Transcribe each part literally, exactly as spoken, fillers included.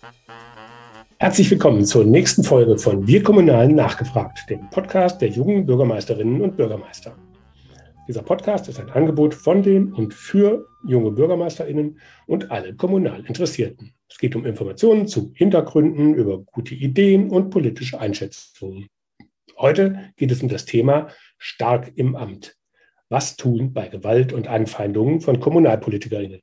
Herzlich willkommen zur nächsten Folge von Wir Kommunalen nachgefragt, dem Podcast der jungen Bürgermeisterinnen und Bürgermeister. Dieser Podcast ist ein Angebot von den und für junge BürgermeisterInnen und alle kommunal Interessierten. Es geht um Informationen zu Hintergründen, über gute Ideen und politische Einschätzungen. Heute geht es um das Thema Stark im Amt. Was tun bei Gewalt und Anfeindungen von KommunalpolitikerInnen?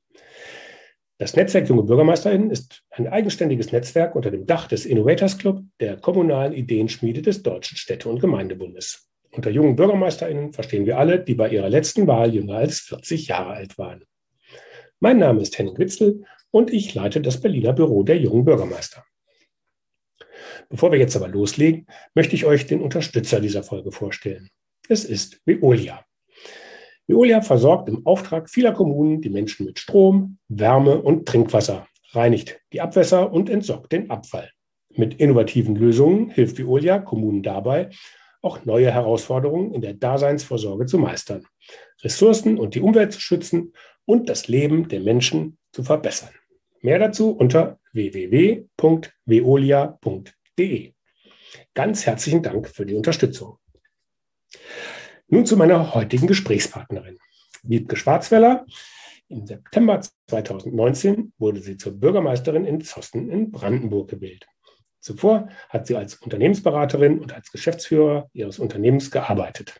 Das Netzwerk Junge BürgermeisterInnen ist ein eigenständiges Netzwerk unter dem Dach des Innovators Club, der kommunalen Ideenschmiede des Deutschen Städte- und Gemeindebundes. Unter jungen BürgermeisterInnen verstehen wir alle, die bei ihrer letzten Wahl jünger als vierzig Jahre alt waren. Mein Name ist Henning Witzel und ich leite das Berliner Büro der jungen Bürgermeister. Bevor wir jetzt aber loslegen, möchte ich euch den Unterstützer dieser Folge vorstellen. Es ist Veolia. Veolia versorgt im Auftrag vieler Kommunen die Menschen mit Strom, Wärme und Trinkwasser, reinigt die Abwässer und entsorgt den Abfall. Mit innovativen Lösungen hilft Veolia Kommunen dabei, auch neue Herausforderungen in der Daseinsvorsorge zu meistern, Ressourcen und die Umwelt zu schützen und das Leben der Menschen zu verbessern. Mehr dazu unter w w w punkt veolia punkt d e. Ganz herzlichen Dank für die Unterstützung. Nun zu meiner heutigen Gesprächspartnerin. Wiebke Schwarzweller. Im September zweitausendneunzehn wurde sie zur Bürgermeisterin in Zossen in Brandenburg gewählt. Zuvor hat sie als Unternehmensberaterin und als Geschäftsführer ihres Unternehmens gearbeitet.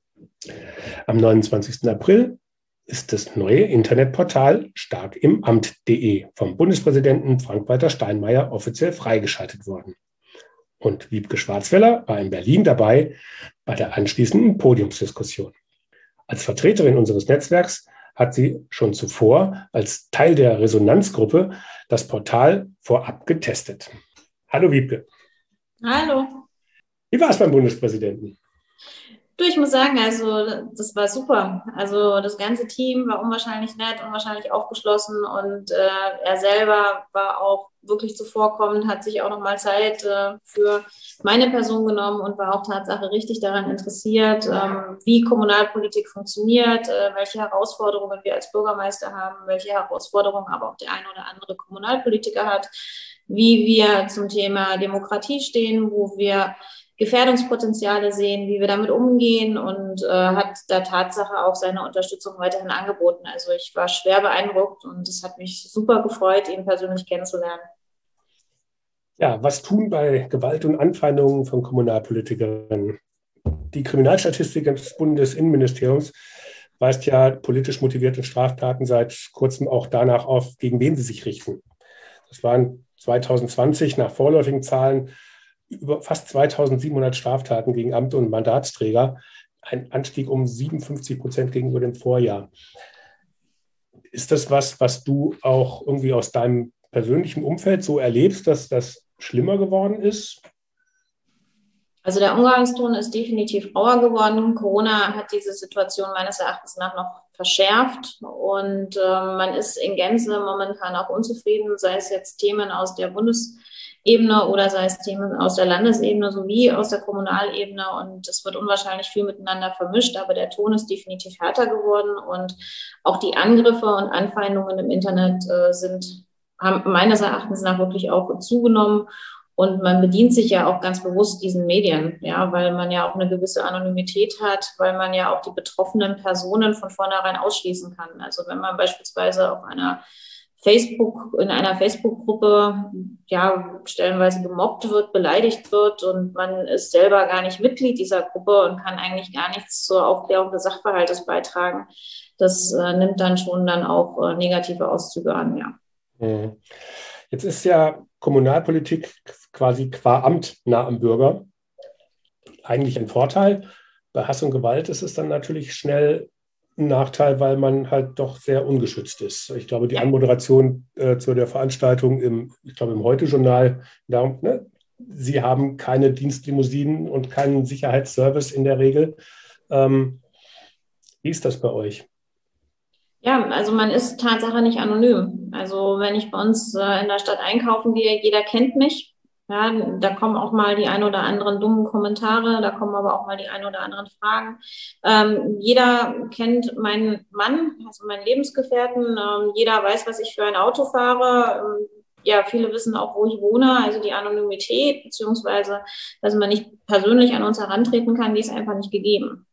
Am neunundzwanzigsten April ist das neue Internetportal starkimamt punkt d e vom Bundespräsidenten Frank-Walter Steinmeier offiziell freigeschaltet worden. Und Wiebke Schwarzweller war in Berlin dabei bei der anschließenden Podiumsdiskussion. Als Vertreterin unseres Netzwerks hat sie schon zuvor als Teil der Resonanzgruppe das Portal vorab getestet. Hallo Wiebke. Hallo. Wie war es beim Bundespräsidenten? Du, ich muss sagen, also das war super. Also das ganze Team war unwahrscheinlich nett, unwahrscheinlich aufgeschlossen und äh, er selber war auch wirklich zuvorkommend, hat sich auch nochmal Zeit äh, für meine Person genommen und war auch Tatsache richtig daran interessiert, ähm, wie Kommunalpolitik funktioniert, äh, welche Herausforderungen wir als Bürgermeister haben, welche Herausforderungen aber auch der eine oder andere Kommunalpolitiker hat, wie wir zum Thema Demokratie stehen, wo wir Gefährdungspotenziale sehen, wie wir damit umgehen und äh, hat der Tatsache auch seine Unterstützung weiterhin angeboten. Also ich war schwer beeindruckt und es hat mich super gefreut, ihn persönlich kennenzulernen. Ja, was tun bei Gewalt und Anfeindungen von Kommunalpolitikerinnen? Die Kriminalstatistik des Bundesinnenministeriums weist ja politisch motivierte Straftaten seit kurzem auch danach auf, gegen wen sie sich richten. Das waren zweitausendzwanzig nach vorläufigen Zahlen über fast zweitausendsiebenhundert Straftaten gegen Amte und Mandatsträger, ein Anstieg um siebenundfünfzig Prozent gegenüber dem Vorjahr. Ist das was, was du auch irgendwie aus deinem persönlichen Umfeld so erlebst, dass das schlimmer geworden ist? Also der Umgangston ist definitiv rauer geworden. Corona hat diese Situation meines Erachtens nach noch verschärft und äh, man ist in Gänze momentan auch unzufrieden, sei es jetzt Themen aus der Bundesebene oder sei es Themen aus der Landesebene sowie aus der Kommunalebene und es wird unwahrscheinlich viel miteinander vermischt, aber der Ton ist definitiv härter geworden und auch die Angriffe und Anfeindungen im Internet äh, sind, haben meines Erachtens nach wirklich auch zugenommen. Und man bedient sich ja auch ganz bewusst diesen Medien, ja, weil man ja auch eine gewisse Anonymität hat, weil man ja auch die betroffenen Personen von vornherein ausschließen kann. Also wenn man beispielsweise auf einer Facebook, in einer Facebook-Gruppe, ja, stellenweise gemobbt wird, beleidigt wird und man ist selber gar nicht Mitglied dieser Gruppe und kann eigentlich gar nichts zur Aufklärung des Sachverhaltes beitragen, das äh, nimmt dann schon dann auch äh, negative Auszüge an, ja. Mhm. Jetzt ist ja Kommunalpolitik quasi qua Amt nah am Bürger. Eigentlich ein Vorteil. Bei Hass und Gewalt ist es dann natürlich schnell ein Nachteil, weil man halt doch sehr ungeschützt ist. Ich glaube, die Anmoderation äh, zu der Veranstaltung im, ich glaube, im Heute-Journal, darum, ne, Sie haben keine Dienstlimousinen und keinen Sicherheitsservice in der Regel. Ähm, wie ist das bei euch? Ja, also man ist Tatsache nicht anonym. Also wenn ich bei uns äh, in der Stadt einkaufen gehe, jeder kennt mich. Ja, da kommen auch mal die ein oder anderen dummen Kommentare, da kommen aber auch mal die ein oder anderen Fragen. Ähm, jeder kennt meinen Mann, also meinen Lebensgefährten. Ähm, jeder weiß, was ich für ein Auto fahre. Ähm, ja, viele wissen auch, wo ich wohne, also die Anonymität, beziehungsweise, dass man nicht persönlich an uns herantreten kann, die ist einfach nicht gegeben.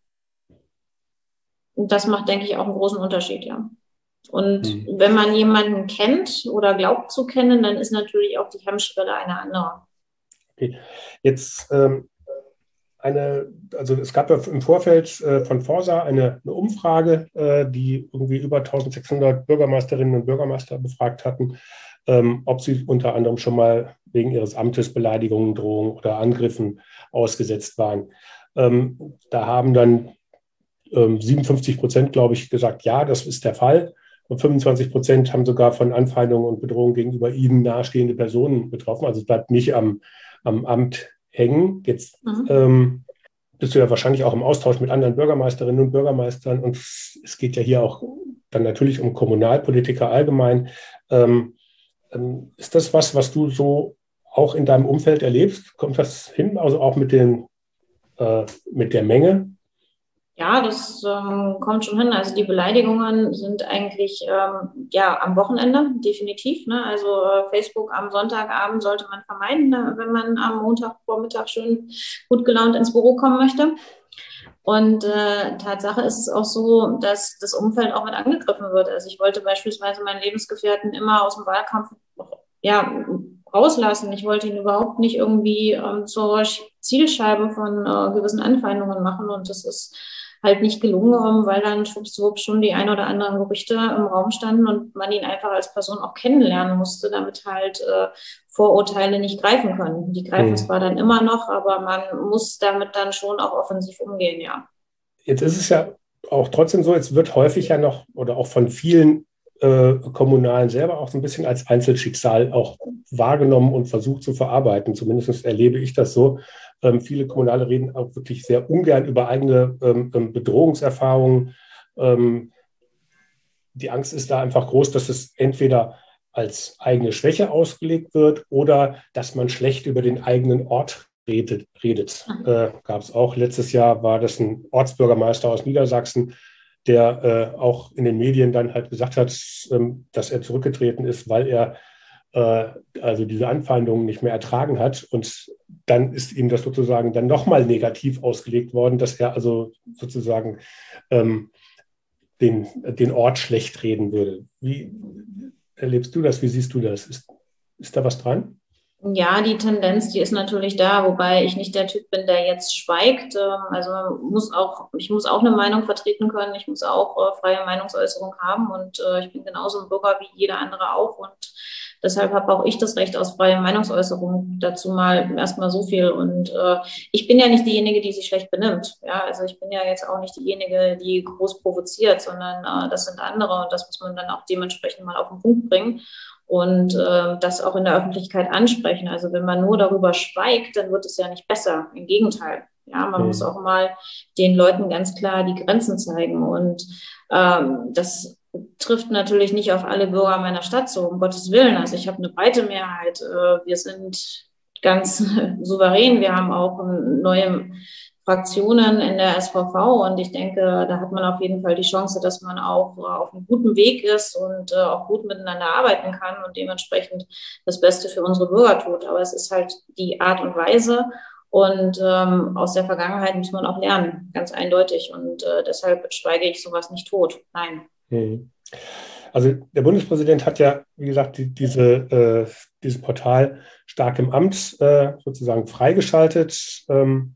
Und das macht, denke ich, auch einen großen Unterschied, ja. Und hm. wenn man jemanden kennt oder glaubt zu kennen, dann ist natürlich auch die Hemmschwelle eine andere. Okay. Jetzt ähm, eine, also es gab ja im Vorfeld äh, von Forsa eine, eine Umfrage, äh, die irgendwie über eintausendsechshundert Bürgermeisterinnen und Bürgermeister befragt hatten, ähm, ob sie unter anderem schon mal wegen ihres Amtes Beleidigungen, Drohungen oder Angriffen ausgesetzt waren. Ähm, da haben dann ähm, siebenundfünfzig Prozent, glaube ich, gesagt, ja, das ist der Fall. Und fünfundzwanzig Prozent haben sogar von Anfeindungen und Bedrohungen gegenüber ihnen nahestehende Personen betroffen. Also es bleibt nicht am, am Amt hängen. Jetzt mhm. ähm, bist du ja wahrscheinlich auch im Austausch mit anderen Bürgermeisterinnen und Bürgermeistern. Und es geht ja hier auch dann natürlich um Kommunalpolitiker allgemein. Ähm, ähm, ist das was, was du so auch in deinem Umfeld erlebst? Kommt das hin, also auch mit, den, äh, mit der Menge? Ja, das ähm, kommt schon hin. Also die Beleidigungen sind eigentlich ähm, ja am Wochenende definitiv. Ne? Also äh, Facebook am Sonntagabend sollte man vermeiden, ne? Wenn man am Montagvormittag schön gut gelaunt ins Büro kommen möchte. Und äh, Tatsache ist es auch so, dass das Umfeld auch mit angegriffen wird. Also ich wollte beispielsweise meinen Lebensgefährten immer aus dem Wahlkampf ja, rauslassen. Ich wollte ihn überhaupt nicht irgendwie ähm, zur Zielscheibe von äh, gewissen Anfeindungen machen. Und das ist halt nicht gelungen, weil dann schwuppsdiwupps schon die ein oder anderen Gerüchte im Raum standen und man ihn einfach als Person auch kennenlernen musste, damit halt äh, Vorurteile nicht greifen können. Die greifen mhm. zwar dann immer noch, aber man muss damit dann schon auch offensiv umgehen, ja. Jetzt ist es ja auch trotzdem so, jetzt wird häufig ja noch oder auch von vielen äh, Kommunalen selber auch so ein bisschen als Einzelschicksal auch wahrgenommen und versucht zu verarbeiten. Zumindest erlebe ich das so. Ähm, viele Kommunale reden auch wirklich sehr ungern über eigene ähm, Bedrohungserfahrungen. Ähm, die Angst ist da einfach groß, dass es entweder als eigene Schwäche ausgelegt wird oder dass man schlecht über den eigenen Ort redet. redet. Äh, gab es auch letztes Jahr, war das ein Ortsbürgermeister aus Niedersachsen, der äh, auch in den Medien dann halt gesagt hat, ähm, dass er zurückgetreten ist, weil er äh, also diese Anfeindungen nicht mehr ertragen hat. Und dann ist ihm das sozusagen dann nochmal negativ ausgelegt worden, dass er also sozusagen ähm, den, den Ort schlecht reden würde. Wie erlebst du das? Wie siehst du das? Ist, ist da was dran? Ja, die Tendenz, die ist natürlich da, wobei ich nicht der Typ bin, der jetzt schweigt. Also muss auch, ich muss auch eine Meinung vertreten können, ich muss auch äh, freie Meinungsäußerung haben und äh, ich bin genauso ein Bürger wie jeder andere auch und deshalb habe auch ich das Recht aus freier Meinungsäußerung. Dazu mal erstmal so viel. Und äh, ich bin ja nicht diejenige, die sich schlecht benimmt. Ja, also ich bin ja jetzt auch nicht diejenige, die groß provoziert, sondern äh, das sind andere und das muss man dann auch dementsprechend mal auf den Punkt bringen. Und äh, das auch in der Öffentlichkeit ansprechen. Also wenn man nur darüber schweigt, dann wird es ja nicht besser. Im Gegenteil. Ja, man mhm. muss auch mal den Leuten ganz klar die Grenzen zeigen. Und ähm, das trifft natürlich nicht auf alle Bürger meiner Stadt so, um Gottes Willen. Also ich habe eine breite Mehrheit. Äh, wir sind ganz souverän. Wir haben auch neue Fraktionen in der S V V und ich denke, da hat man auf jeden Fall die Chance, dass man auch äh, auf einem guten Weg ist und äh, auch gut miteinander arbeiten kann und dementsprechend das Beste für unsere Bürger tut. Aber es ist halt die Art und Weise und ähm, aus der Vergangenheit muss man auch lernen, ganz eindeutig und äh, deshalb schweige ich sowas nicht tot. Nein. Mhm. Also der Bundespräsident hat ja, wie gesagt, die, diese, äh, dieses Portal Stark im Amt äh, sozusagen freigeschaltet. Ähm,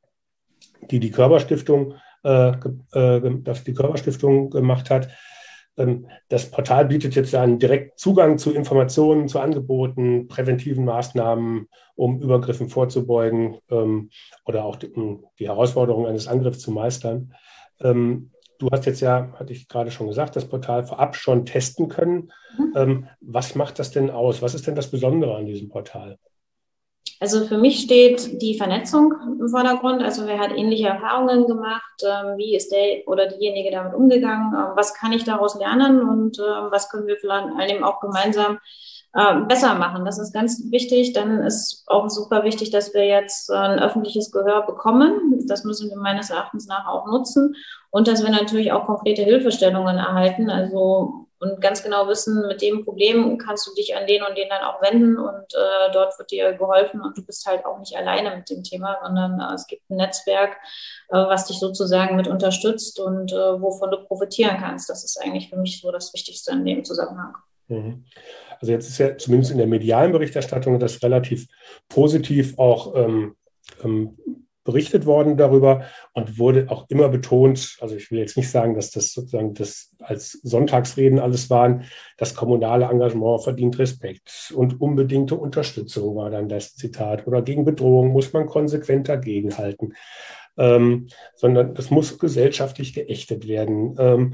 die die Körperstiftung, äh, äh, das die Körperstiftung gemacht hat. Ähm, das Portal bietet jetzt einen direkten Zugang zu Informationen, zu Angeboten, präventiven Maßnahmen, um Übergriffen vorzubeugen ähm, oder auch die, die Herausforderung eines Angriffs zu meistern. Ähm, du hast jetzt ja, hatte ich gerade schon gesagt, das Portal vorab schon testen können. Mhm. Ähm, was macht das denn aus? Was ist denn das Besondere an diesem Portal? Also für mich steht die Vernetzung im Vordergrund. Also wer hat ähnliche Erfahrungen gemacht? Ähm, wie ist der oder diejenige damit umgegangen? Ähm, was kann ich daraus lernen? Und äh, was können wir vor allem auch gemeinsam äh, besser machen? Das ist ganz wichtig. Dann ist auch super wichtig, dass wir jetzt äh, ein öffentliches Gehör bekommen. Das müssen wir meines Erachtens nach auch nutzen. Und dass wir natürlich auch konkrete Hilfestellungen erhalten. Also und ganz genau wissen, mit dem Problem kannst du dich an den und den dann auch wenden und äh, dort wird dir geholfen und du bist halt auch nicht alleine mit dem Thema, sondern äh, es gibt ein Netzwerk, äh, was dich sozusagen mit unterstützt und äh, wovon du profitieren kannst. Das ist eigentlich für mich so das Wichtigste in dem Zusammenhang. Mhm. Also jetzt ist ja zumindest in der medialen Berichterstattung das relativ positiv auch ähm, ähm, berichtet worden darüber und wurde auch immer betont, also ich will jetzt nicht sagen, dass das sozusagen das als Sonntagsreden alles waren, das kommunale Engagement verdient Respekt und unbedingte Unterstützung war dann das Zitat oder gegen Bedrohung muss man konsequent dagegenhalten, ähm, sondern das muss gesellschaftlich geächtet werden. Ähm,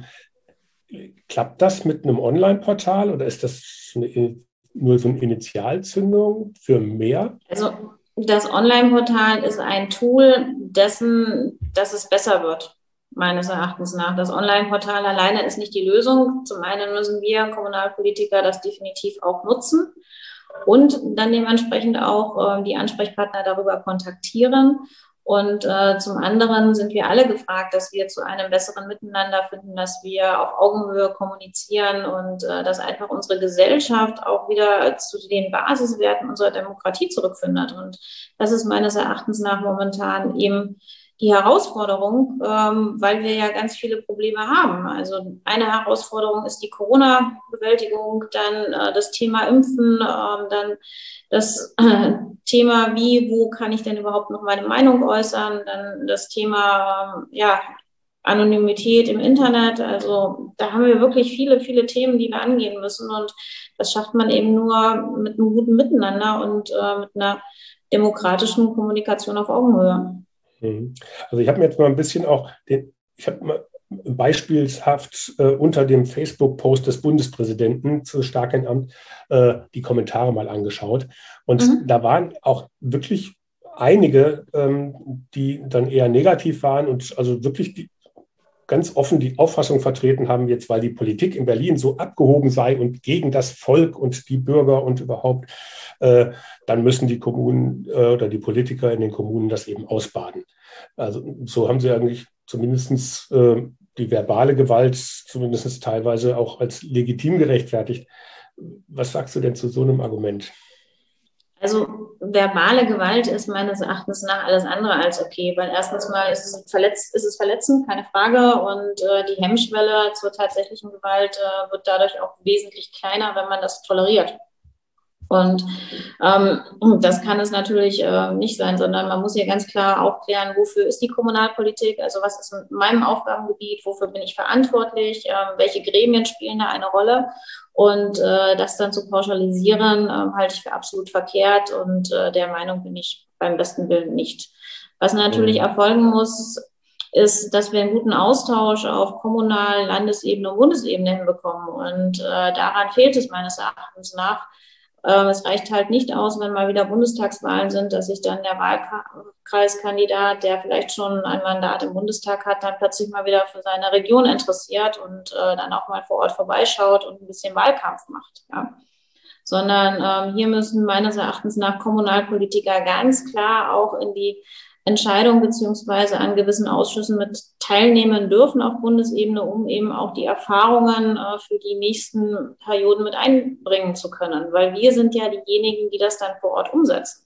klappt das mit einem Online-Portal oder ist das eine, nur so eine Initialzündung für mehr? Also das Online-Portal ist ein Tool dessen, dass es besser wird, meines Erachtens nach. Das Online-Portal alleine ist nicht die Lösung. Zum einen müssen wir Kommunalpolitiker das definitiv auch nutzen und dann dementsprechend auch äh, die Ansprechpartner darüber kontaktieren. Und äh, zum anderen sind wir alle gefragt, dass wir zu einem besseren Miteinander finden, dass wir auf Augenhöhe kommunizieren und äh, dass einfach unsere Gesellschaft auch wieder zu den Basiswerten unserer Demokratie zurückfindet. Und das ist meines Erachtens nach momentan eben die Herausforderung, ähm, weil wir ja ganz viele Probleme haben. Also eine Herausforderung ist die Corona-Bewältigung, dann äh, das Thema Impfen, äh, dann das äh, Thema, wie, wo kann ich denn überhaupt noch meine Meinung äußern, dann das Thema, äh, ja, Anonymität im Internet. Also da haben wir wirklich viele, viele Themen, die wir angehen müssen und das schafft man eben nur mit einem guten Miteinander und äh, mit einer demokratischen Kommunikation auf Augenhöhe. Also ich habe mir jetzt mal ein bisschen auch, den, ich habe mal beispielshaft äh, unter dem Facebook-Post des Bundespräsidenten zu Starkenamt äh, die Kommentare mal angeschaut. Und mhm. da waren auch wirklich einige, ähm, die dann eher negativ waren und also wirklich die, ganz offen die Auffassung vertreten haben, jetzt weil die Politik in Berlin so abgehoben sei und gegen das Volk und die Bürger und überhaupt, äh, dann müssen die Kommunen äh, oder die Politiker in den Kommunen das eben ausbaden. Also so haben sie eigentlich zumindest äh, die verbale Gewalt zumindest teilweise auch als legitim gerechtfertigt. Was sagst du denn zu so einem Argument? Also verbale Gewalt ist meines Erachtens nach alles andere als okay, weil erstens mal ist es, verletzt, ist es verletzend, keine Frage, und äh, die Hemmschwelle zur tatsächlichen Gewalt äh, wird dadurch auch wesentlich kleiner, wenn man das toleriert. Und ähm, das kann es natürlich äh, nicht sein, sondern man muss hier ganz klar aufklären, wofür ist die Kommunalpolitik, also was ist in meinem Aufgabengebiet, wofür bin ich verantwortlich, äh, welche Gremien spielen da eine Rolle. Und äh, das dann zu pauschalisieren, äh, halte ich für absolut verkehrt und äh, der Meinung bin ich beim besten Willen nicht. Was natürlich erfolgen muss, ist, dass wir einen guten Austausch auf Kommunal-, Landesebene und Bundesebene hinbekommen. Und äh, daran fehlt es meines Erachtens nach. Äh, es reicht halt nicht aus, wenn mal wieder Bundestagswahlen sind, dass sich dann der Wahlkreiskandidat, der vielleicht schon ein Mandat im Bundestag hat, dann plötzlich mal wieder für seine Region interessiert und äh, dann auch mal vor Ort vorbeischaut und ein bisschen Wahlkampf macht. Ja. Sondern ähm, hier müssen meines Erachtens nach Kommunalpolitiker ganz klar auch in die Entscheidung beziehungsweise an gewissen Ausschüssen mit teilnehmen dürfen auf Bundesebene, um eben auch die Erfahrungen äh, für die nächsten Perioden mit einbringen zu können. Weil wir sind ja diejenigen, die das dann vor Ort umsetzen.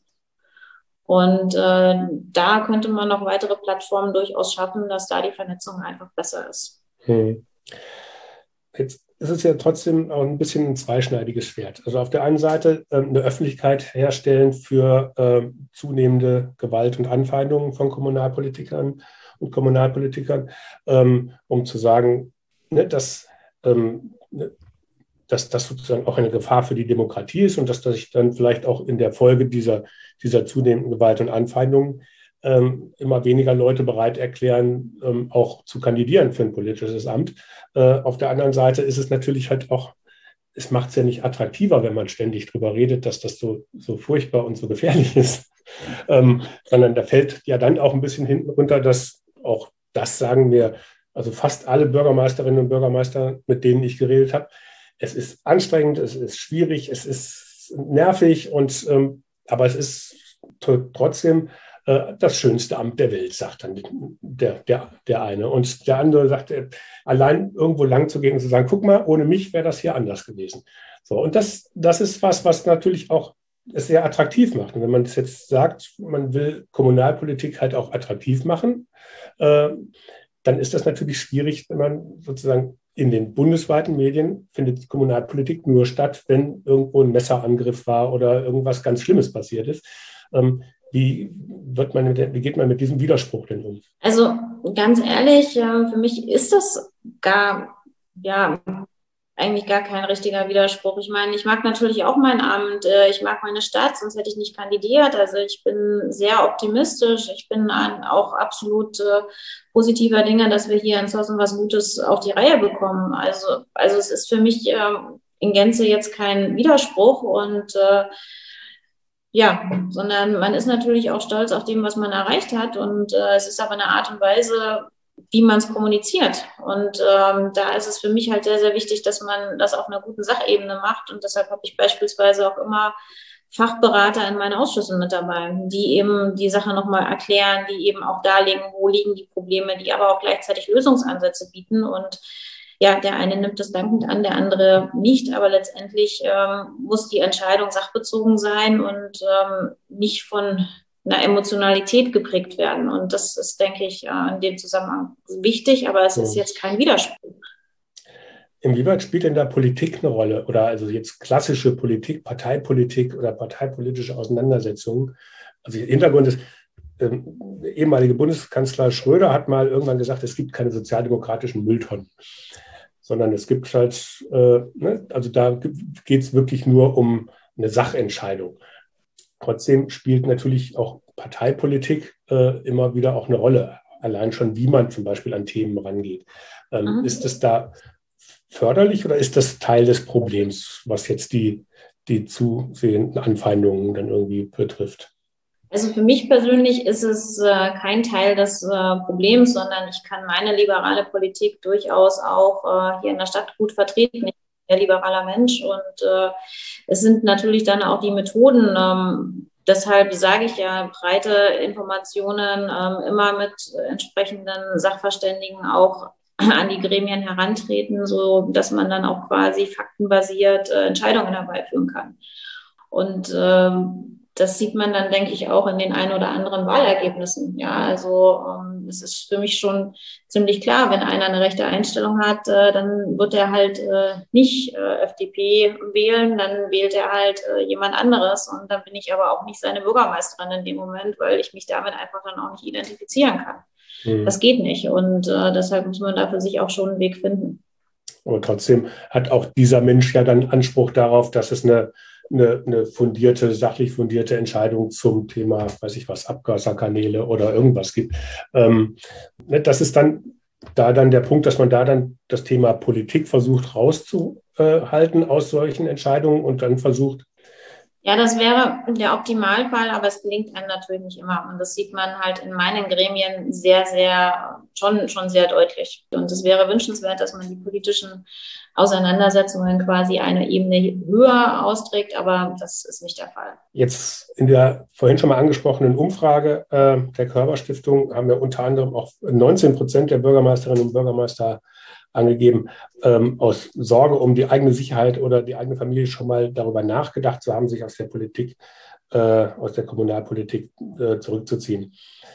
Und äh, da könnte man noch weitere Plattformen durchaus schaffen, dass da die Vernetzung einfach besser ist. Hm. Jetzt ist es ja trotzdem auch ein bisschen ein zweischneidiges Schwert. Also auf der einen Seite äh, eine Öffentlichkeit herstellen für äh, zunehmende Gewalt und Anfeindungen von Kommunalpolitikern und Kommunalpolitikern, ähm, um zu sagen, ne, dass, ähm, ne, dass das sozusagen auch eine Gefahr für die Demokratie ist und dass das sich dann vielleicht auch in der Folge dieser, dieser zunehmenden Gewalt und Anfeindungen Ähm, immer weniger Leute bereit erklären, ähm, auch zu kandidieren für ein politisches Amt. Äh, auf der anderen Seite ist es natürlich halt auch, es macht es ja nicht attraktiver, wenn man ständig darüber redet, dass das so, so furchtbar und so gefährlich ist, ähm, sondern da fällt ja dann auch ein bisschen hinten runter, dass auch das sagen wir, also fast alle Bürgermeisterinnen und Bürgermeister, mit denen ich geredet habe, es ist anstrengend, es ist schwierig, es ist nervig, und ähm, aber es ist trotzdem äh, das schönste Amt der Welt, sagt dann der, der, der eine. Und der andere sagt, äh, allein irgendwo lang zu gehen und zu sagen, guck mal, ohne mich wäre das hier anders gewesen. So, und das, das ist was, was natürlich auch es sehr attraktiv macht. Und wenn man das jetzt sagt, man will Kommunalpolitik halt auch attraktiv machen, äh, dann ist das natürlich schwierig, wenn man sozusagen in den bundesweiten Medien findet Kommunalpolitik nur statt, wenn irgendwo ein Messerangriff war oder irgendwas ganz Schlimmes passiert ist. Ähm, wie, wird man, wie geht man mit diesem Widerspruch denn um? Also ganz ehrlich, für mich ist das gar, ja, eigentlich gar kein richtiger Widerspruch. Ich meine, ich mag natürlich auch mein Amt, ich mag meine Stadt, sonst hätte ich nicht kandidiert. Also ich bin sehr optimistisch, ich bin auch absolut äh, positiver Dinge, dass wir hier in Zossen was Gutes auf die Reihe bekommen. Also, also es ist für mich äh, in Gänze jetzt kein Widerspruch und äh, ja, sondern man ist natürlich auch stolz auf dem, was man erreicht hat und äh, es ist aber eine Art und Weise, wie man es kommuniziert. Und ähm, da ist es für mich halt sehr, sehr wichtig, dass man das auf einer guten Sachebene macht. Und deshalb habe ich beispielsweise auch immer Fachberater in meinen Ausschüssen mit dabei, die eben die Sache nochmal erklären, die eben auch darlegen, wo liegen die Probleme, die aber auch gleichzeitig Lösungsansätze bieten. Und ja, der eine nimmt das dankend an, der andere nicht. Aber letztendlich ähm, muss die Entscheidung sachbezogen sein und ähm, nicht von einer Emotionalität geprägt werden. Und das ist, denke ich, in dem Zusammenhang wichtig, aber es ist jetzt kein Widerspruch. Inwieweit spielt denn da Politik eine Rolle? Oder also jetzt klassische Politik, Parteipolitik oder parteipolitische Auseinandersetzungen? Also der Hintergrund ist, ähm, der ehemalige Bundeskanzler Schröder hat mal irgendwann gesagt, es gibt keine sozialdemokratischen Mülltonnen, sondern es gibt halt, äh, ne, also da geht es wirklich nur um eine Sachentscheidung. Trotzdem spielt natürlich auch Parteipolitik äh, immer wieder auch eine Rolle. Allein schon, wie man zum Beispiel an Themen rangeht. Ähm, mhm. Ist es da förderlich oder ist das Teil des Problems, was jetzt die, die zusehenden Anfeindungen dann irgendwie betrifft? Also für mich persönlich ist es äh, kein Teil des äh, Problems, sondern ich kann meine liberale Politik durchaus auch äh, hier in der Stadt gut vertreten. Ich bin ein liberaler Mensch und äh, es sind natürlich dann auch die Methoden. Ähm, deshalb sage ich ja, breite Informationen ähm, immer mit entsprechenden Sachverständigen auch an die Gremien herantreten, so dass man dann auch quasi faktenbasiert äh, Entscheidungen herbeiführen kann. Und ähm, das sieht man dann, denke ich, auch in den ein oder anderen Wahlergebnissen. Ja, also ähm, es ist für mich schon ziemlich klar, wenn einer eine rechte Einstellung hat, äh, dann wird er halt äh, nicht äh, F D P wählen, dann wählt er halt äh, jemand anderes. Und dann bin ich aber auch nicht seine Bürgermeisterin in dem Moment, weil ich mich damit einfach dann auch nicht identifizieren kann. Mhm. Das geht nicht. Und äh, deshalb muss man da für sich auch schon einen Weg finden. Aber trotzdem hat auch dieser Mensch ja dann Anspruch darauf, dass es eine Eine, eine fundierte, sachlich fundierte Entscheidung zum Thema, weiß ich was, Abgaskanäle oder irgendwas gibt. Ähm, das ist dann da dann der Punkt, dass man da dann das Thema Politik versucht rauszuhalten aus solchen Entscheidungen und dann versucht. Ja, das wäre der Optimalfall, aber es gelingt einem natürlich nicht immer. Und das sieht man halt in meinen Gremien sehr, sehr, schon, schon sehr deutlich. Und es wäre wünschenswert, dass man die politischen Auseinandersetzungen quasi eine Ebene höher austrägt, aber das ist nicht der Fall. Jetzt in der vorhin schon mal angesprochenen Umfrage äh, der Körber-Stiftung haben wir unter anderem auch neunzehn Prozent der Bürgermeisterinnen und Bürgermeister angegeben, ähm, aus Sorge um die eigene Sicherheit oder die eigene Familie schon mal darüber nachgedacht zu haben, sich aus der Politik, äh, aus der Kommunalpolitik äh, zurückzuziehen.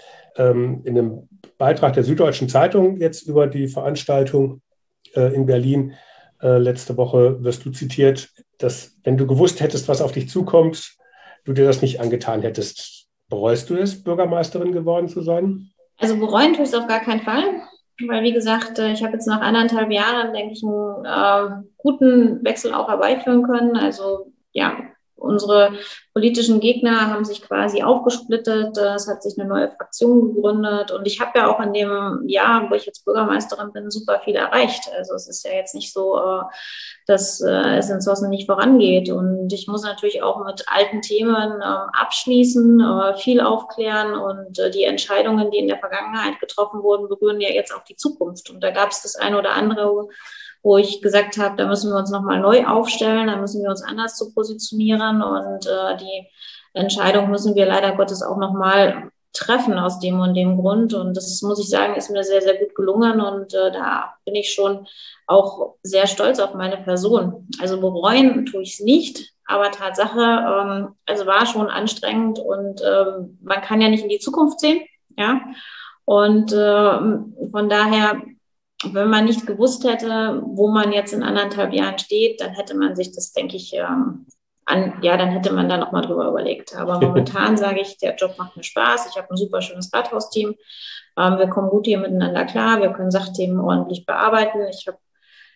Ähm, in einem Beitrag der Süddeutschen Zeitung jetzt über die Veranstaltung äh, in Berlin äh, letzte Woche wirst du zitiert, dass wenn du gewusst hättest, was auf dich zukommt, du dir das nicht angetan hättest. Bereust du es, Bürgermeisterin geworden zu sein? Also bereuen tue ich es auf gar keinen Fall. Weil, wie gesagt, ich habe jetzt nach anderthalb Jahren, denke ich, einen äh, guten Wechsel auch herbeiführen können. Also, ja, unsere politischen Gegner haben sich quasi aufgesplittet. Es hat sich eine neue Fraktion gegründet. Und ich habe ja auch in dem Jahr, wo ich jetzt Bürgermeisterin bin, super viel erreicht. Also, es ist ja jetzt nicht so, äh, dass äh, es in Zossen nicht vorangeht. Und ich muss natürlich auch mit alten Themen äh, abschließen, äh, viel aufklären. Und äh, die Entscheidungen, die in der Vergangenheit getroffen wurden, berühren ja jetzt auch die Zukunft. Und da gab es das eine oder andere, wo ich gesagt habe, da müssen wir uns nochmal neu aufstellen, da müssen wir uns anders zu positionieren und äh, die Entscheidung müssen wir leider Gottes auch nochmal treffen aus dem und dem Grund. Und das, muss ich sagen, ist mir sehr, sehr gut gelungen. Und äh, da bin ich schon auch sehr stolz auf meine Person. Also bereuen tue ich es nicht. Aber Tatsache, ähm, also war schon anstrengend und ähm, man kann ja nicht in die Zukunft sehen. Ja. Und äh, von daher, wenn man nicht gewusst hätte, wo man jetzt in anderthalb Jahren steht, dann hätte man sich das, denke ich, ähm, an, ja, dann hätte man da nochmal drüber überlegt. Aber momentan sage ich, der Job macht mir Spaß. Ich habe ein super schönes Rathausteam. Ähm, wir kommen gut hier miteinander klar. Wir können Sachthemen ordentlich bearbeiten. Ich habe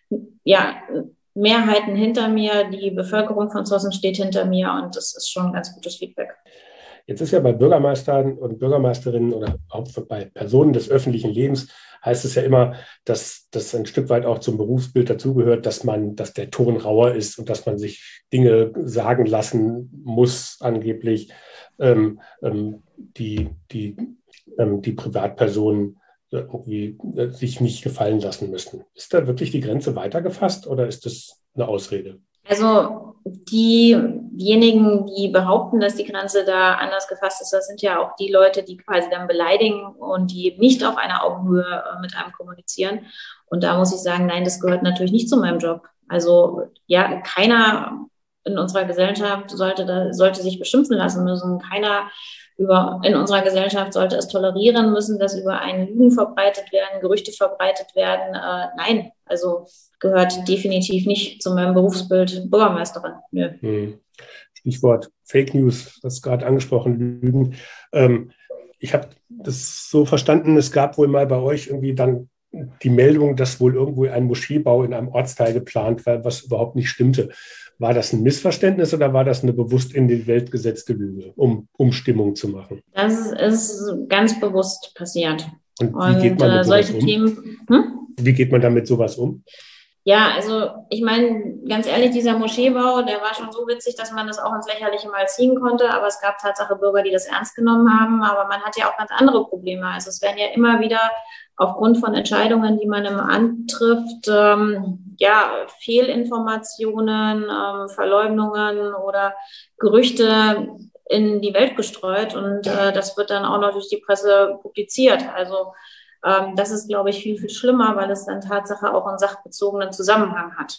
ja Mehrheiten hinter mir. Die Bevölkerung von Zossen steht hinter mir und das ist schon ein ganz gutes Feedback. Jetzt ist ja bei Bürgermeistern und Bürgermeisterinnen oder auch bei Personen des öffentlichen Lebens heißt es ja immer, dass das ein Stück weit auch zum Berufsbild dazugehört, dass man, dass der Ton rauer ist und dass man sich Dinge sagen lassen muss, angeblich, ähm, ähm, die, die, ähm, die Privatpersonen irgendwie äh, sich nicht gefallen lassen müssen. Ist da wirklich die Grenze weitergefasst oder ist das eine Ausrede? Also die, diejenigen, die behaupten, dass die Grenze da anders gefasst ist, das sind ja auch die Leute, die quasi dann beleidigen und die nicht auf einer Augenhöhe äh, mit einem kommunizieren. Und da muss ich sagen, nein, das gehört natürlich nicht zu meinem Job. Also ja, keiner in unserer Gesellschaft sollte, da, sollte sich beschimpfen lassen müssen. Keiner über, in unserer Gesellschaft sollte es tolerieren müssen, dass über einen Lügen verbreitet werden, Gerüchte verbreitet werden. Äh, nein, also gehört definitiv nicht zu meinem Berufsbild Bürgermeisterin. Nö. Hm. Stichwort Fake News, das gerade angesprochen, Lügen. Ähm, ich habe das so verstanden, es gab wohl mal bei euch irgendwie dann die Meldung, dass wohl irgendwo ein Moscheebau in einem Ortsteil geplant war, was überhaupt nicht stimmte. War das ein Missverständnis oder war das eine bewusst in die Welt gesetzte Lüge, um, um Stimmung zu machen? Das ist ganz bewusst passiert. Und wie geht man mit äh, sowas solche um? Themen, hm? Wie geht man damit sowas um? Ja, also ich meine, ganz ehrlich, dieser Moscheebau, der war schon so witzig, dass man das auch ins Lächerliche mal ziehen konnte. Aber es gab Tatsache Bürger, die das ernst genommen haben. Aber man hat ja auch ganz andere Probleme. Also es werden ja immer wieder aufgrund von Entscheidungen, die man im Amt trifft, ähm, ja, Fehlinformationen, ähm, Verleumdungen oder Gerüchte in die Welt gestreut. Und äh, das wird dann auch noch durch die Presse publiziert. Also Ähm, das ist, glaube ich, viel, viel schlimmer, weil es dann Tatsache auch einen sachbezogenen Zusammenhang hat.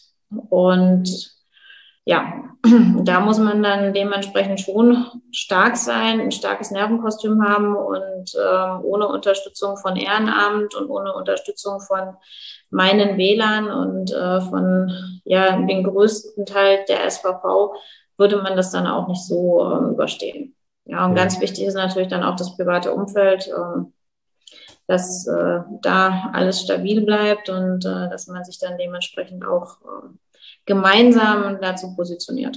Und ja, da muss man dann dementsprechend schon stark sein, ein starkes Nervenkostüm haben und ähm, ohne Unterstützung von Ehrenamt und ohne Unterstützung von meinen Wählern und äh, von ja, dem größten Teil der S V V würde man das dann auch nicht so äh, überstehen. Ja, und ganz wichtig ist natürlich dann auch das private Umfeld, äh, dass äh, da alles stabil bleibt und äh, dass man sich dann dementsprechend auch äh, gemeinsam dazu positioniert.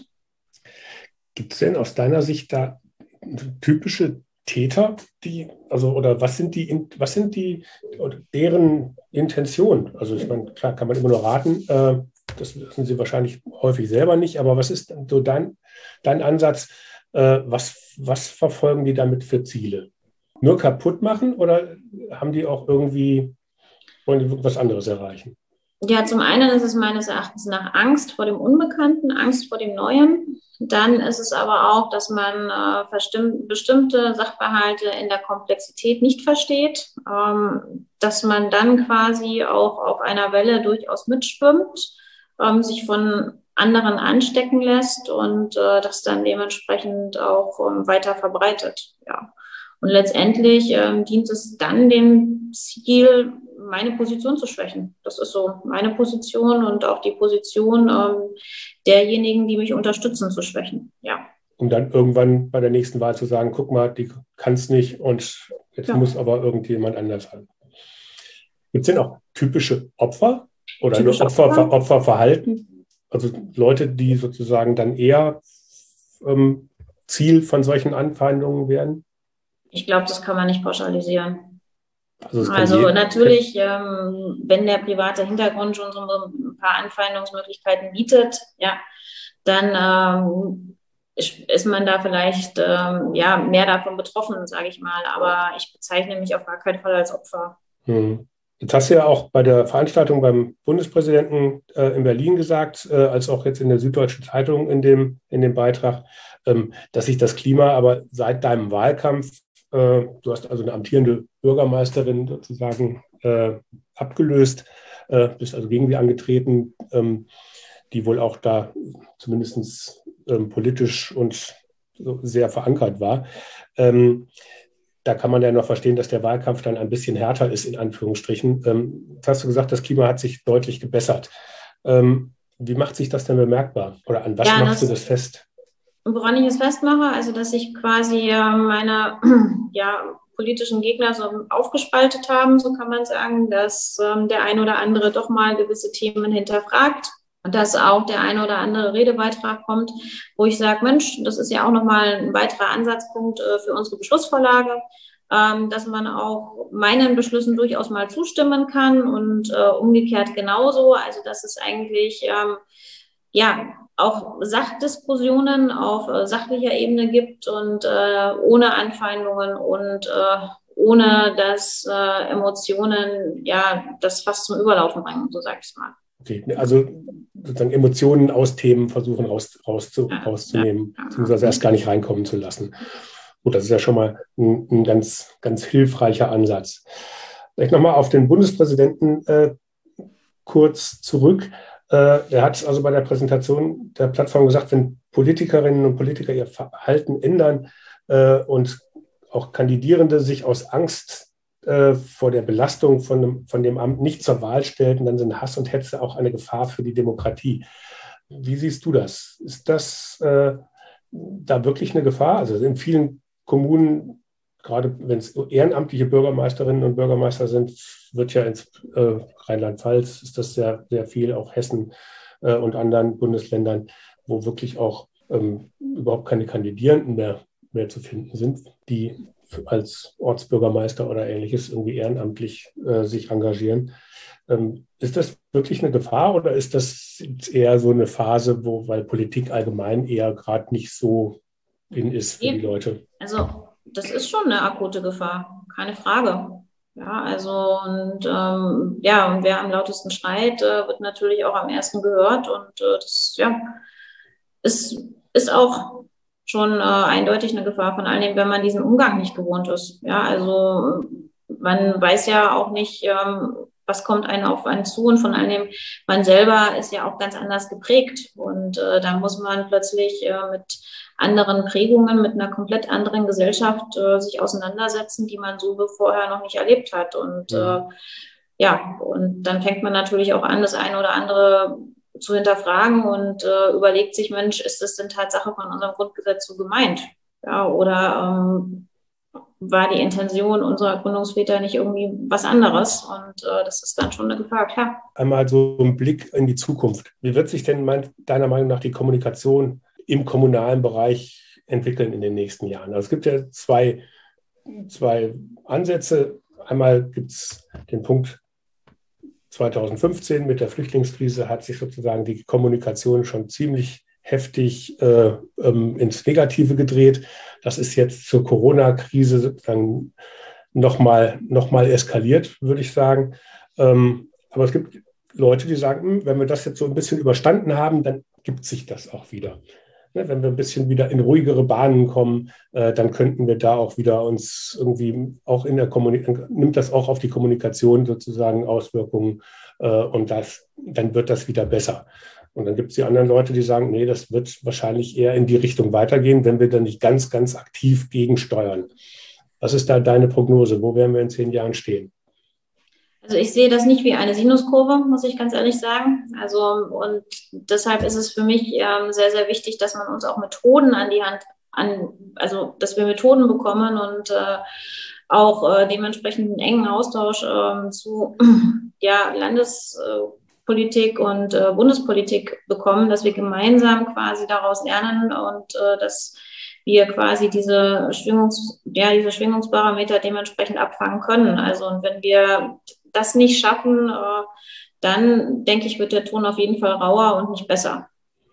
Gibt es denn aus deiner Sicht da typische Täter, die, also oder was sind die, was sind die, oder deren Intention? Also ich meine, klar kann man immer nur raten, äh, das wissen sie wahrscheinlich häufig selber nicht, aber was ist so dein, dein Ansatz, äh, was, was verfolgen die damit für Ziele? Nur kaputt machen oder haben die auch irgendwie, wollen die was anderes erreichen? Ja, zum einen ist es meines Erachtens nach Angst vor dem Unbekannten, Angst vor dem Neuen. Dann ist es aber auch, dass man äh, bestimmte Sachverhalte in der Komplexität nicht versteht, ähm, dass man dann quasi auch auf einer Welle durchaus mitschwimmt, ähm, sich von anderen anstecken lässt und äh, das dann dementsprechend auch ähm, weiter verbreitet. Ja. Und letztendlich ähm, dient es dann dem Ziel, meine Position zu schwächen. Das ist so meine Position und auch die Position ähm, derjenigen, die mich unterstützen, zu schwächen. Ja. Um dann irgendwann bei der nächsten Wahl zu sagen, guck mal, die kann es nicht und jetzt ja. muss aber irgendjemand anders haben. Gibt es denn auch typische Opfer oder typische Opfer, Opfer? Opferverhalten? Also Leute, die sozusagen dann eher ähm, Ziel von solchen Anfeindungen werden? Ich glaube, das kann man nicht pauschalisieren. Also, also natürlich, ähm, wenn der private Hintergrund schon so ein paar Anfeindungsmöglichkeiten bietet, ja, dann ähm, ist man da vielleicht ähm, ja, mehr davon betroffen, sage ich mal. Aber ich bezeichne mich auf gar keinen Fall als Opfer. Hm. Jetzt hast du ja auch bei der Veranstaltung beim Bundespräsidenten äh, in Berlin gesagt, äh, als auch jetzt in der Süddeutschen Zeitung in dem, in dem Beitrag, ähm, dass sich das Klima aber seit deinem Wahlkampf Äh, du hast also eine amtierende Bürgermeisterin sozusagen äh, abgelöst, äh, bist also gegen sie angetreten, ähm, die wohl auch da zumindest ähm, politisch und so sehr verankert war. Ähm, da kann man ja noch verstehen, dass der Wahlkampf dann ein bisschen härter ist, in Anführungsstrichen. Ähm, jetzt hast du gesagt, das Klima hat sich deutlich gebessert. Ähm, wie macht sich das denn bemerkbar? Oder an was Ja, machst das, du das fest? woran ich es festmache, also dass sich quasi äh, meine ja, politischen Gegner so aufgespaltet haben, so kann man sagen, dass ähm, der ein oder andere doch mal gewisse Themen hinterfragt, dass auch der ein oder andere Redebeitrag kommt, wo ich sage, Mensch, das ist ja auch nochmal ein weiterer Ansatzpunkt äh, für unsere Beschlussvorlage, ähm, dass man auch meinen Beschlüssen durchaus mal zustimmen kann und äh, umgekehrt genauso. Also dass es eigentlich ähm, ja auch Sachdiskussionen auf äh, sachlicher Ebene gibt und äh, ohne Anfeindungen und äh, ohne dass äh, Emotionen ja das fast zum Überlaufen bringen, so sag ich es mal. Okay, also sozusagen Emotionen aus Themen versuchen raus, rauszu, Ja, rauszunehmen, ja, beziehungsweise erst gar nicht reinkommen zu lassen. Gut, das ist ja schon mal ein, ein ganz, ganz hilfreicher Ansatz. Vielleicht nochmal auf den Bundespräsidenten äh, kurz zurück. Äh, er hat also bei der Präsentation der Plattform gesagt, wenn Politikerinnen und Politiker ihr Verhalten ändern äh, und auch Kandidierende sich aus Angst äh, vor der Belastung von dem, von dem Amt nicht zur Wahl stellten, dann sind Hass und Hetze auch eine Gefahr für die Demokratie. Wie siehst du das? Ist das äh, da wirklich eine Gefahr? Also in vielen Kommunen, gerade wenn es ehrenamtliche Bürgermeisterinnen und Bürgermeister sind, wird ja ins äh, Rheinland-Pfalz, ist das sehr, sehr viel, auch Hessen äh, und anderen Bundesländern, wo wirklich auch ähm, überhaupt keine Kandidierenden mehr, mehr zu finden sind, die als Ortsbürgermeister oder Ähnliches irgendwie ehrenamtlich äh, sich engagieren. Ähm, ist das wirklich eine Gefahr oder ist das eher so eine Phase, wo, weil Politik allgemein eher gerade nicht so in ist für die Leute? Also das ist schon eine akute Gefahr, keine Frage. Ja, also und ähm, ja, und wer am lautesten schreit, äh, wird natürlich auch am ersten gehört und äh, das ja ist, ist auch schon äh, eindeutig eine Gefahr von allen, wenn man diesen Umgang nicht gewohnt ist. Ja, also man weiß ja auch nicht, ähm, was kommt einem auf einen zu und von allem, man selber ist ja auch ganz anders geprägt und äh, da muss man plötzlich äh, mit anderen Prägungen, mit einer komplett anderen Gesellschaft äh, sich auseinandersetzen, die man so vorher noch nicht erlebt hat und Mhm. äh, ja, und dann fängt man natürlich auch an, das eine oder andere zu hinterfragen und äh, überlegt sich, Mensch, ist das denn Tatsache von unserem Grundgesetz so gemeint? Ja, oder ähm, war die Intention unserer Gründungsväter nicht irgendwie was anderes? Und äh, das ist dann schon eine Gefahr, klar. Einmal so ein Blick in die Zukunft. Wie wird sich denn mein, deiner Meinung nach die Kommunikation im kommunalen Bereich entwickeln in den nächsten Jahren? Also es gibt ja zwei, zwei Ansätze. Einmal gibt es den Punkt zweitausendfünfzehn mit der Flüchtlingskrise hat sich sozusagen die Kommunikation schon ziemlich heftig äh, ähm, ins Negative gedreht. Das ist jetzt zur Corona-Krise sozusagen nochmal noch mal eskaliert, würde ich sagen. Ähm, aber es gibt Leute, die sagen, wenn wir das jetzt so ein bisschen überstanden haben, dann gibt sich das auch wieder. Ne, wenn wir ein bisschen wieder in ruhigere Bahnen kommen, äh, dann könnten wir da auch wieder uns irgendwie auch in der Kommunikation, nimmt das auch auf die Kommunikation sozusagen Auswirkungen äh, und das, dann wird das wieder besser. Und dann gibt es die anderen Leute, die sagen, nee, das wird wahrscheinlich eher in die Richtung weitergehen, wenn wir dann nicht ganz, ganz aktiv gegensteuern. Was ist da deine Prognose? Wo werden wir in zehn Jahren stehen? Also ich sehe das nicht wie eine Sinuskurve, muss ich ganz ehrlich sagen. Also und deshalb ist es für mich ähm, sehr, sehr wichtig, dass man uns auch Methoden an die Hand an, also dass wir Methoden bekommen und äh, auch äh, dementsprechend einen engen Austausch äh, zu ja, Landespolitik und äh, Bundespolitik bekommen, dass wir gemeinsam quasi daraus lernen und äh, dass wir quasi diese Schwingungs, ja, diese Schwingungsparameter dementsprechend abfangen können. Also und wenn wir das nicht schaffen, äh, dann denke ich, wird der Ton auf jeden Fall rauer und nicht besser.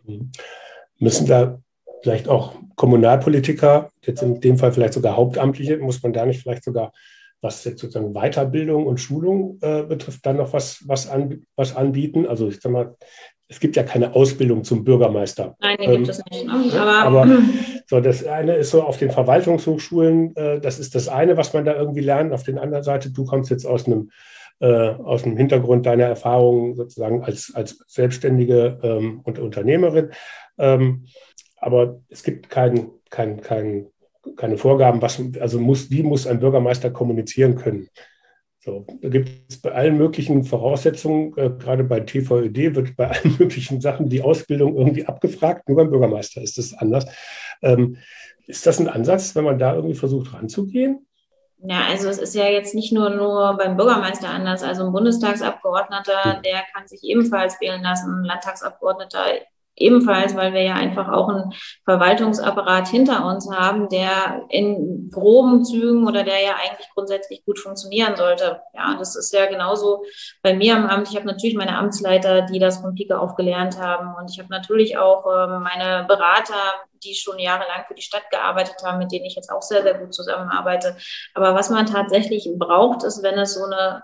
Müssen da vielleicht auch Kommunalpolitiker, jetzt in dem Fall vielleicht sogar Hauptamtliche, muss man da nicht vielleicht sogar, was jetzt sozusagen Weiterbildung und Schulung äh, betrifft, dann noch was, was, an, was anbieten? Also ich sag mal, es gibt ja keine Ausbildung zum Bürgermeister. Nein, den ähm, gibt es nicht. Ne? Aber, aber So, das eine ist so auf den Verwaltungshochschulen, äh, das ist das eine, was man da irgendwie lernt. Auf der anderen Seite, du kommst jetzt aus einem, äh, aus dem Hintergrund deiner Erfahrungen sozusagen als, als Selbstständige ähm, und Unternehmerin. Ähm, aber es gibt kein, kein, kein, keine Vorgaben, was, also muss, wie muss ein Bürgermeister kommunizieren können. So, da gibt es bei allen möglichen Voraussetzungen, äh, gerade bei T V Ö D wird bei allen möglichen Sachen die Ausbildung irgendwie abgefragt, nur beim Bürgermeister ist das anders. Ähm, ist das ein Ansatz, wenn man da irgendwie versucht ranzugehen? Ja, also es ist ja jetzt nicht nur, nur beim Bürgermeister anders. Also ein Bundestagsabgeordneter, Hm. der kann sich ebenfalls wählen lassen, ein Landtagsabgeordneter ebenfalls, weil wir ja einfach auch einen Verwaltungsapparat hinter uns haben, der in groben Zügen oder der ja eigentlich grundsätzlich gut funktionieren sollte. Ja, das ist ja genauso bei mir am Amt. Ich habe natürlich meine Amtsleiter, die das von Pike auf gelernt haben. Und ich habe natürlich auch äh, meine Berater, die schon jahrelang für die Stadt gearbeitet haben, mit denen ich jetzt auch sehr, sehr gut zusammenarbeite. Aber was man tatsächlich braucht, ist, wenn es so eine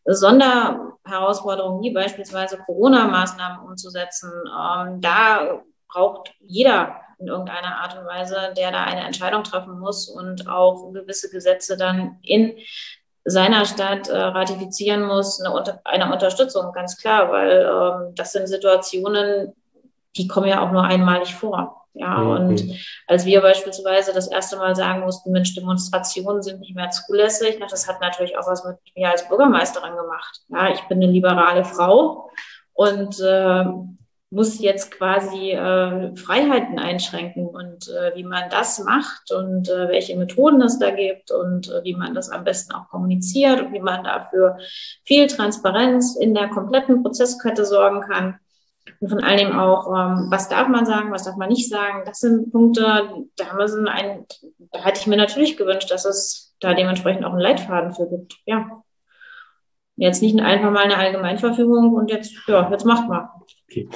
Sonderherausforderung wie beispielsweise Corona-Maßnahmen umzusetzen, ähm, da braucht jeder in irgendeiner Art und Weise, der da eine Entscheidung treffen muss und auch gewisse Gesetze dann in seiner Stadt äh, ratifizieren muss, eine, unter, eine Unterstützung, ganz klar, weil ähm, das sind Situationen, die kommen ja auch nur einmalig vor. Ja, und Mhm. als wir beispielsweise das erste Mal sagen mussten, Mensch, Demonstrationen sind nicht mehr zulässig, das hat natürlich auch was mit mir als Bürgermeisterin gemacht. Ja, ich bin eine liberale Frau und äh, muss jetzt quasi äh, Freiheiten einschränken und äh, wie man das macht und äh, welche Methoden es da gibt und äh, wie man das am besten auch kommuniziert und wie man dafür viel Transparenz in der kompletten Prozesskette sorgen kann. Und von allen Dingen auch, ähm, was darf man sagen, was darf man nicht sagen. Das sind Punkte, da, müssen ein, da hätte ich mir natürlich gewünscht, dass es da dementsprechend auch einen Leitfaden für gibt. Ja. Jetzt nicht einfach mal eine Allgemeinverfügung und jetzt, ja, jetzt macht mal. Okay.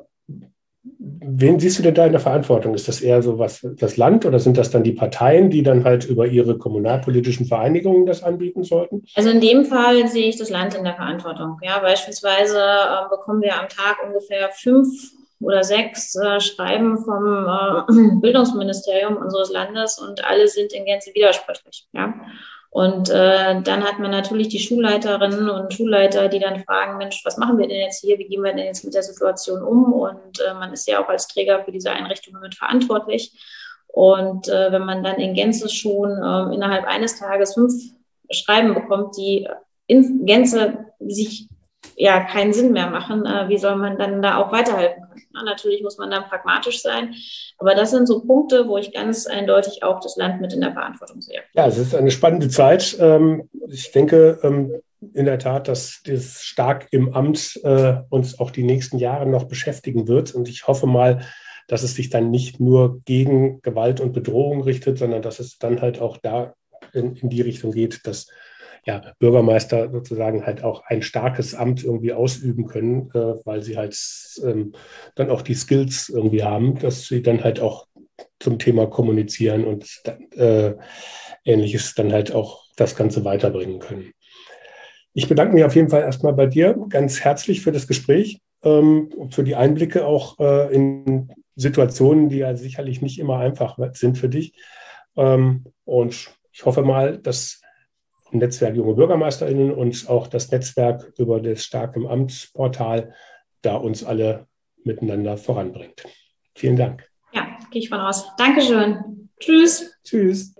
Wen siehst du denn da in der Verantwortung? Ist das eher so was das Land oder sind das dann die Parteien, die dann halt über ihre kommunalpolitischen Vereinigungen das anbieten sollten? Also in dem Fall sehe ich das Land in der Verantwortung. Ja, beispielsweise äh, bekommen wir am Tag ungefähr fünf oder sechs äh, Schreiben vom äh, Bildungsministerium unseres Landes und alle sind in Gänze widersprüchlich. Ja. Und äh, dann hat man natürlich die Schulleiterinnen und Schulleiter, die dann fragen, Mensch, was machen wir denn jetzt hier? Wie gehen wir denn jetzt mit der Situation um? Und äh, man ist ja auch als Träger für diese Einrichtungen mit verantwortlich. Und äh, wenn man dann in Gänze schon äh, innerhalb eines Tages fünf Schreiben bekommt, die in Gänze sich ja keinen Sinn mehr machen, äh, wie soll man dann da auch weiterhelfen können? Na, natürlich muss man dann pragmatisch sein, aber das sind so Punkte, wo ich ganz eindeutig auch das Land mit in der Verantwortung sehe. Ja, es ist eine spannende Zeit. Ähm, ich denke ähm, in der Tat, dass das stark im Amt äh, uns auch die nächsten Jahre noch beschäftigen wird und ich hoffe mal, dass es sich dann nicht nur gegen Gewalt und Bedrohung richtet, sondern dass es dann halt auch da in, in die Richtung geht, dass ja, Bürgermeister sozusagen halt auch ein starkes Amt irgendwie ausüben können, äh, weil sie halt ähm, dann auch die Skills irgendwie haben, dass sie dann halt auch zum Thema kommunizieren und äh, Ähnliches dann halt auch das Ganze weiterbringen können. Ich bedanke mich auf jeden Fall erstmal bei dir ganz herzlich für das Gespräch, ähm, für die Einblicke auch äh, in Situationen, die ja sicherlich nicht immer einfach sind für dich. Ähm, und ich hoffe mal, dass Netzwerk Junge BürgermeisterInnen und auch das Netzwerk über das Stark im Amt-Portal da uns alle miteinander voranbringt. Vielen Dank. Ja, gehe ich von aus. Dankeschön. Tschüss. Tschüss.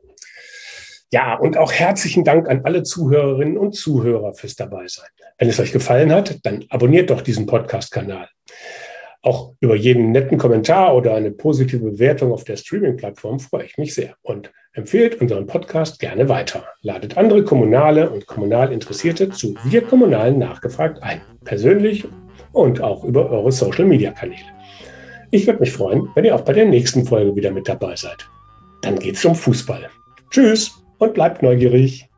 Ja, und auch herzlichen Dank an alle Zuhörerinnen und Zuhörer fürs Dabeisein. Wenn es euch gefallen hat, dann abonniert doch diesen Podcast-Kanal. Auch über jeden netten Kommentar oder eine positive Bewertung auf der Streaming-Plattform freue ich mich sehr. Und empfehlt unseren Podcast gerne weiter. Ladet andere Kommunale und kommunal Interessierte zu Wir Kommunalen nachgefragt ein. Persönlich und auch über eure Social-Media-Kanäle. Ich würde mich freuen, wenn ihr auch bei der nächsten Folge wieder mit dabei seid. Dann geht's um Fußball. Tschüss und bleibt neugierig.